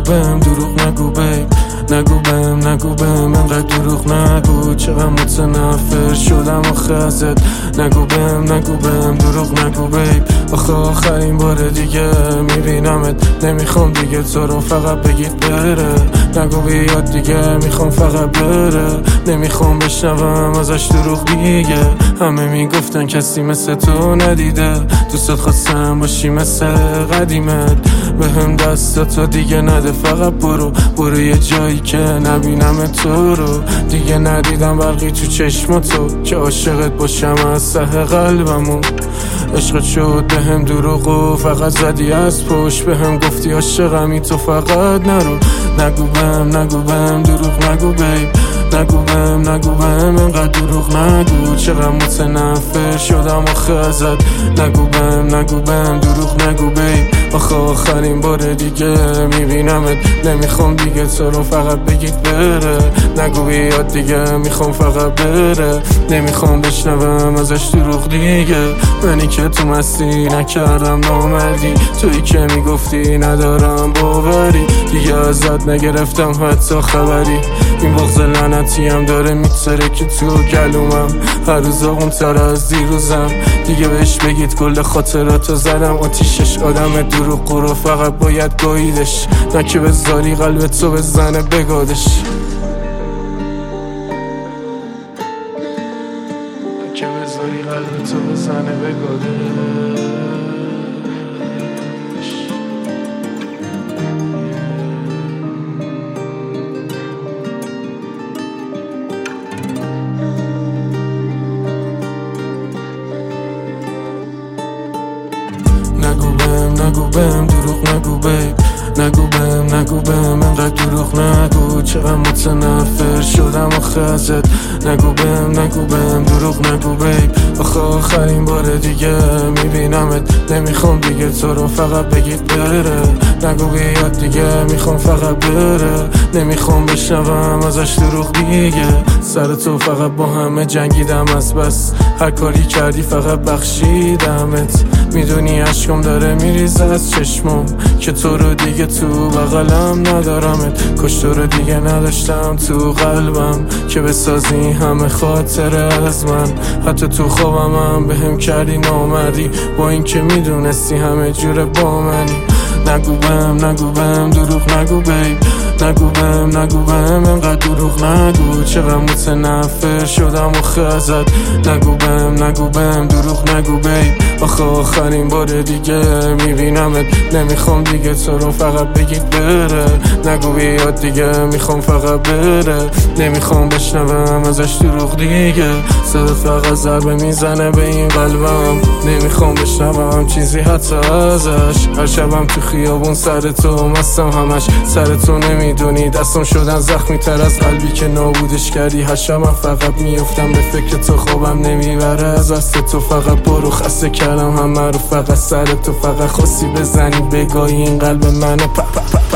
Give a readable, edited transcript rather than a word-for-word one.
بهم دروغ نگو بیب، نگو بهم انقدر دروغ نگو. چقدر متنفر شدم آخه ازت. نگو بهم دروغ نگو بیب. آخه آخرین بار دیگه میبینمت، نمیخوام دیگه تو رو فقط بگید بره. نگو بیاد دیگه، میخوام فقط بره. نمیخوام بشنوم ازش دروغ دیگه. همه میگفتن کسی مثل تو ندیده، دوستت خواستم باشی مثل قدیمت. بهم دستاتو دیگه نده، فقط برو یه جایی که نبینم تو رو. دیگه ندیدم برقی تو چشماتو که عاشقت باشم از ته قلبمو. عشقت شد بهم دروغ و فقط زدی از پشت. بهم گفتی عاشقمی تو فقط نرو. نگو بهم دروغ نگو بیب، نگو بهم انقدر دروغ نگو. چقدر متنفر شدم آخه ازت. نگو بهم دروغ نگو بیب. آخه آخرین بار دیگه میبینمت، نمیخوام دیگه تو رو فقط بگید بره. نگو بیاد دیگه، میخوام فقط بره. نمیخوام بشنوم ازش دروغ دیگه. منی که تو مستی نکردم نامردی، تویی که میگفتی ندارم باوری. دیگه ازت نگرفتم حتی خبری. این بغض لعنتی هم داره میتره که تو گلومم. هر روز اونتر از دیروزم. دیگه بهش بگید کل خاطراتو زدم آتیشش. آدم دروغ رو فقط باید گاییدش، نه که بذاری قلبتو بزنه بگادش. نه که بذاری قلبتو بزنه بگادش. نگو بهم دروغ نگو بیب، نگو بهم انقدر دروغ نگو. چقدر متنفر شدم آخه ازت. نگو بهم دروغ نگو بیب. آخه آخرین بار دیگه میبینمت، نمیخوام دیگه تو رو فقط بگید بره. نگو بیاد دیگه، میخوام فقط بره. نمیخوام بشنوم ازش دروغ دیگه. سر تو فقط با همه جنگیدم از بس. هر کاری کردی فقط بخشیدمت. میدونی عشقم داره میریزه از چشمم که تو رو دیگه تو بغلم ندارمت. کاش تو رو دیگه نداشتم تو قلبم که بسازی همه خاطره از من. حتی تو خوابم هم بهم کردی نامردی، با این که میدونستی همه جوره با منی. نگو بهم دروغ نگو بیب، نگو بهم انقدر دروغ نگو. چقدر متنفر شدم آخه ازت. نگو بهم دروغ نگو بیب. آخه آخرین بار دیگه میبینمت، نمیخوام دیگه تو رو فقط بگید بره. نگو بیاد دیگه، میخوام فقط بره. نمیخوام بشنوم ازش دروغ دیگه. صدات فقط ضربه میزنه به این قلبم. نمیخوام بشنوم چیزی حتی ازش. هر شبم تو خیابون سر تو مستم همش. سر تو نمیدونی دستم شدن زخمی تر از قلبی که نابودش کردی. هر شبم فقط میفتم به فکر تو، خوابم نمیبره از دست تو. فقط برو، خسته کردم همه رو فقط سر تو. فقط خواستی بزنی بگاهی این قلب منو.